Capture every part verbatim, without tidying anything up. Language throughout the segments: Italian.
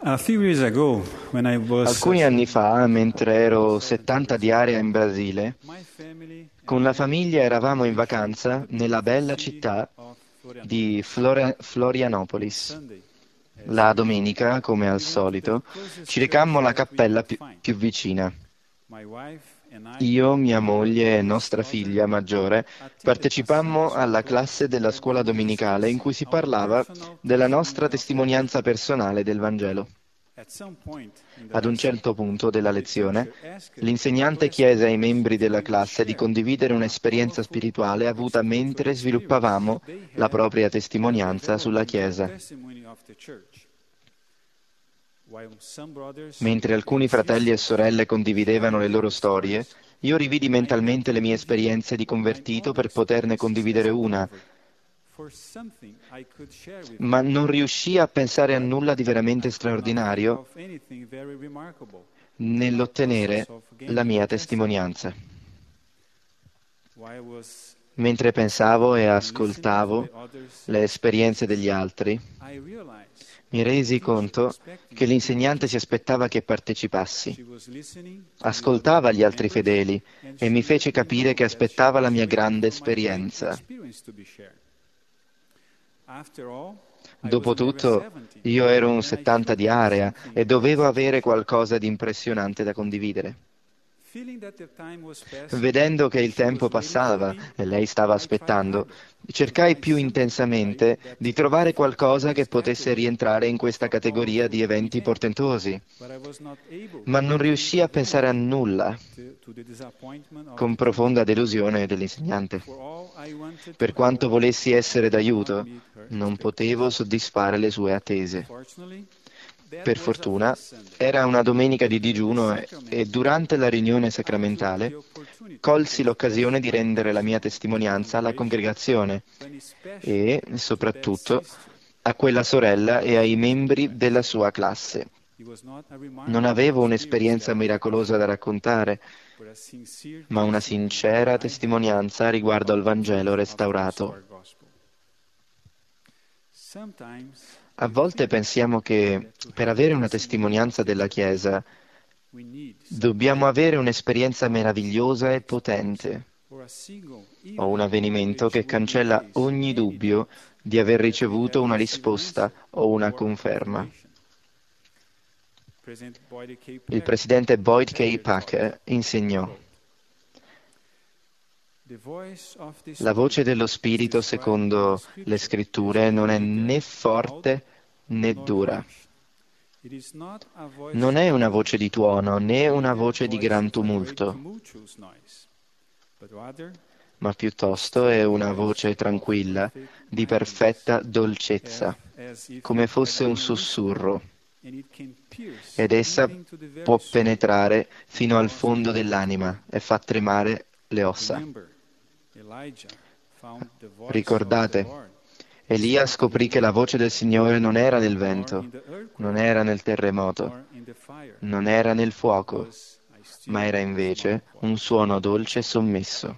A few years ago, when I was Alcuni anni fa, mentre ero settanta di area in Brasile, my family con la famiglia eravamo in vacanza nella bella città of Florianópolis di Flora- Florianopolis. Sunday, La domenica, come al we went to the solito, closest ci church recammo alla that we cappella could più, find. più vicina. My wife and I, Io, mia and our moglie e oldest nostra daughter figlia maggiore attended a partecipammo Sunday alla school class classe della where they scuola would domenicale in discuss cui si our parlava personal della testimony nostra of the word. testimonianza personale del Vangelo. At some point in the Ad un lesson, certo punto della the lezione, teacher asked the l'insegnante class chiese ai members membri if della they would classe di share condividere a un'esperienza powerful spirituale avuta spiritual mentre experience sviluppavamo they la had propria at testimonianza sulla developing their Chiesa. testimony of the church. While some brothers Mentre alcuni fratelli e sorelle condividevano le loro storie, io rividi mentalmente le mie esperienze di convertito per poterne condividere una, ma non riuscii a pensare a nulla di veramente straordinario nell'ottenere la mia testimonianza. Mentre pensavo e ascoltavo le esperienze degli altri, mi resi conto che l'insegnante si aspettava che partecipassi. Ascoltava gli altri fedeli e mi fece capire che aspettava la mia grande esperienza. Dopotutto, io ero un settanta di area e dovevo avere qualcosa di impressionante da condividere. Vedendo che il tempo passava e lei stava aspettando, cercai più intensamente di trovare qualcosa che potesse rientrare in questa categoria di eventi portentosi, ma non riuscii a pensare a nulla, con profonda delusione dell'insegnante. Per quanto volessi essere d'aiuto, non potevo soddisfare le sue attese. Per fortuna, era una domenica di digiuno e, e durante la riunione sacramentale colsi l'occasione di rendere la mia testimonianza alla congregazione e, soprattutto, a quella sorella e ai membri della sua classe. Non avevo un'esperienza miracolosa da raccontare, ma una sincera testimonianza riguardo al Vangelo restaurato. A volte pensiamo che per avere una testimonianza della Chiesa dobbiamo avere un'esperienza meravigliosa e potente o un avvenimento che cancella ogni dubbio di aver ricevuto una risposta o una conferma. Il presidente Boyd K. Packer insegnò: la voce dello Spirito, secondo le Scritture, non è né forte né dura. Non è una voce di tuono né una voce di gran tumulto, ma piuttosto è una voce tranquilla, di perfetta dolcezza, come fosse un sussurro, ed essa può penetrare fino al fondo dell'anima e fa tremare le ossa. Ricordate, Elia scoprì che la voce del Signore non era nel vento, non era nel terremoto, non era nel fuoco, ma era invece un suono dolce e sommesso.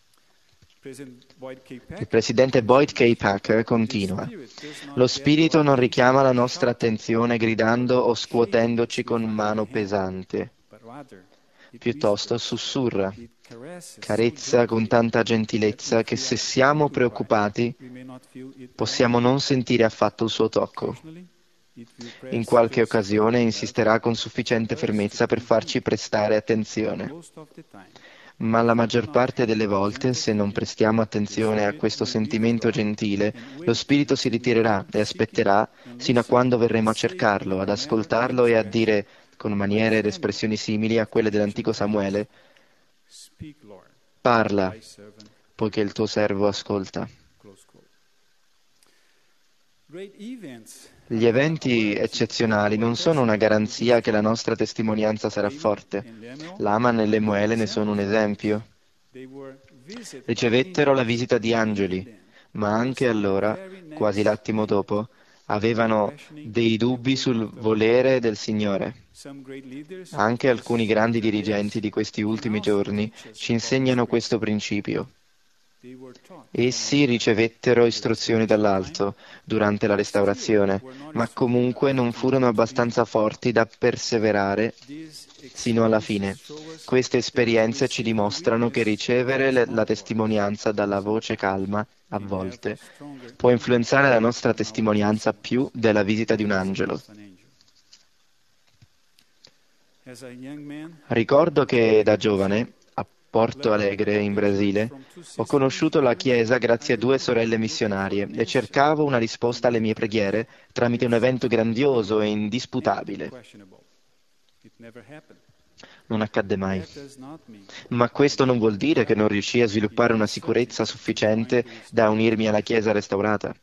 Il presidente Boyd K. Packer continua: lo Spirito non richiama la nostra attenzione gridando o scuotendoci con mano pesante. Piuttosto sussurra, carezza con tanta gentilezza che se siamo preoccupati possiamo non sentire affatto il suo tocco. In qualche occasione insisterà con sufficiente fermezza per farci prestare attenzione. Ma la maggior parte delle volte, se non prestiamo attenzione a questo sentimento gentile, lo Spirito si ritirerà e aspetterà sino a quando verremo a cercarlo, ad ascoltarlo e a dire, con maniere ed espressioni simili a quelle dell'antico Samuele: parla, poiché il tuo servo ascolta. Gli eventi eccezionali non sono una garanzia che la nostra testimonianza sarà forte. Laman e Lemuele ne sono un esempio. Ricevettero la visita di angeli, ma anche allora, quasi l'attimo dopo, avevano dei dubbi sul volere del Signore. Anche alcuni grandi dirigenti di questi ultimi giorni ci insegnano questo principio. Essi ricevettero istruzioni dall'alto durante la restaurazione, ma comunque non furono abbastanza forti da perseverare sino alla fine. Queste esperienze ci dimostrano che ricevere le- la testimonianza dalla voce calma, a volte, può influenzare la nostra testimonianza più della visita di un angelo. Ricordo che da giovane, a Porto Alegre, in Brasile, ho conosciuto la Chiesa grazie a due sorelle missionarie e cercavo una risposta alle mie preghiere tramite un evento grandioso e indisputabile. Non accadde mai. Ma questo non vuol dire che non riuscii a sviluppare una sicurezza sufficiente da unirmi alla Chiesa restaurata.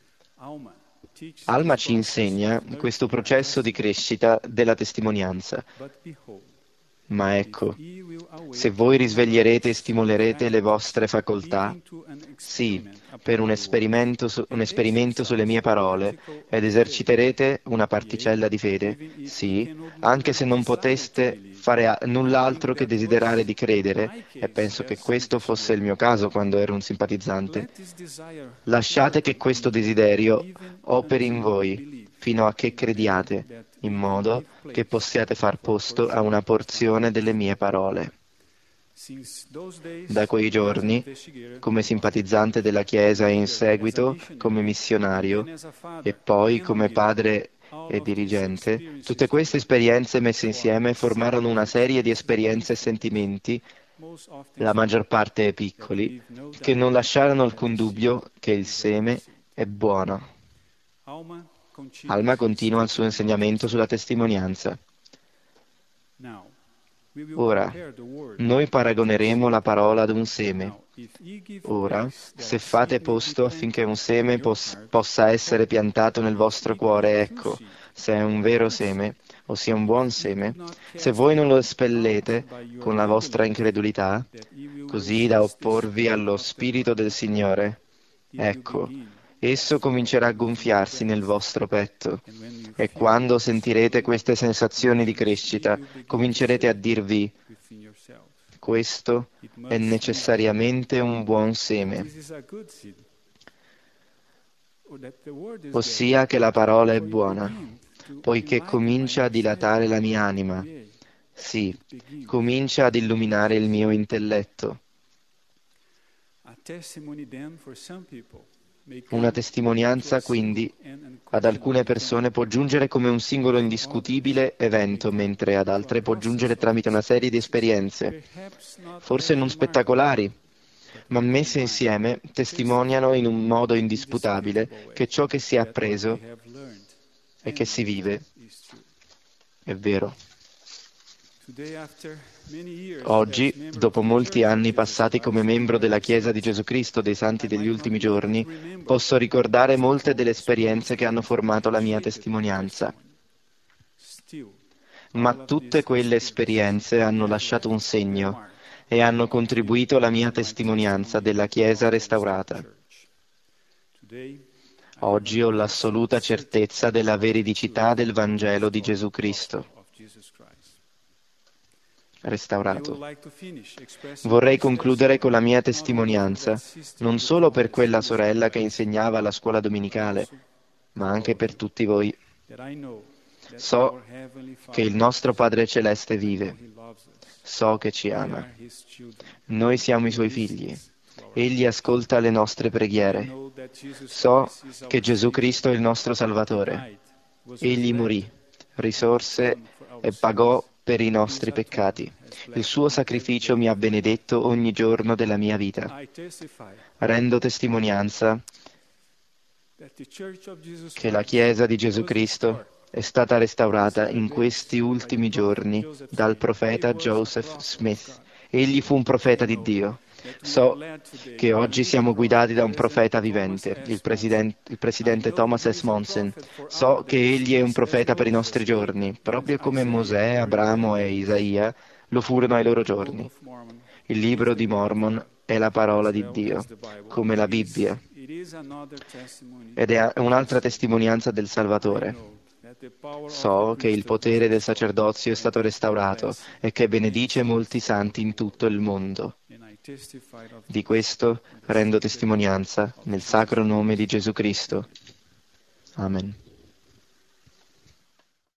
Alma ci insegna questo processo di crescita della testimonianza. Ma ecco, se voi risveglierete e stimolerete le vostre facoltà, sì, per un esperimento, su- un esperimento sulle mie parole, ed eserciterete una particella di fede, sì, anche se non poteste fare a- null'altro che desiderare di credere, e penso che questo fosse il mio caso quando ero un simpatizzante, lasciate che questo desiderio operi in voi fino a che crediate, in modo che possiate far posto a una porzione delle mie parole. Da quei giorni, come simpatizzante della Chiesa e in seguito come missionario e poi come padre e dirigente, tutte queste esperienze messe insieme formarono una serie di esperienze e sentimenti, la maggior parte piccoli, che non lasciarono alcun dubbio che il seme è buono. Alma continua il suo insegnamento sulla testimonianza. Ora, noi paragoneremo la parola ad un seme. Ora, se fate posto affinché un seme pos- possa essere piantato nel vostro cuore, ecco, se è un vero seme, ossia un buon seme, se voi non lo espellete con la vostra incredulità, così da opporvi allo Spirito del Signore, ecco, esso comincerà a gonfiarsi nel vostro petto. E quando sentirete queste sensazioni di crescita, comincerete a dirvi: questo è necessariamente un buon seme, ossia che la parola è buona, poiché comincia a dilatare la mia anima. Sì, comincia ad illuminare il mio intelletto. Una testimonianza, quindi, ad alcune persone può giungere come un singolo indiscutibile evento, mentre ad altre può giungere tramite una serie di esperienze, forse non spettacolari, ma messe insieme testimoniano in un modo indisputabile che ciò che si è appreso e che si vive è vero. Oggi, dopo molti anni passati come membro della Chiesa di Gesù Cristo dei Santi degli Ultimi Giorni, posso ricordare molte delle esperienze che hanno formato la mia testimonianza. Ma tutte quelle esperienze hanno lasciato un segno e hanno contribuito alla mia testimonianza della Chiesa restaurata. Oggi ho l'assoluta certezza della veridicità del Vangelo di Gesù Cristo restaurato. Vorrei concludere con la mia testimonianza, non solo per quella sorella che insegnava alla scuola domenicale, ma anche per tutti voi. So che il nostro Padre Celeste vive, so che ci ama. Noi siamo i Suoi figli. Egli ascolta le nostre preghiere. So che Gesù Cristo è il nostro Salvatore. Egli morì, risorse e pagò per i nostri peccati. Il suo sacrificio mi ha benedetto ogni giorno della mia vita. Rendo testimonianza che la Chiesa di Gesù Cristo è stata restaurata in questi ultimi giorni dal profeta Joseph Smith. Egli fu un profeta di Dio. So che oggi siamo guidati da un profeta vivente, il, presiden- il presidente Thomas S. Monson. So che egli è un profeta per i nostri giorni, proprio come Mosè, Abramo e Isaia lo furono ai loro giorni. Il libro di Mormon è la parola di Dio, come la Bibbia, ed è un'altra testimonianza del Salvatore. So che il potere del sacerdozio è stato restaurato e che benedice molti santi in tutto il mondo. Di questo rendo testimonianza nel sacro nome di Gesù Cristo. Amen.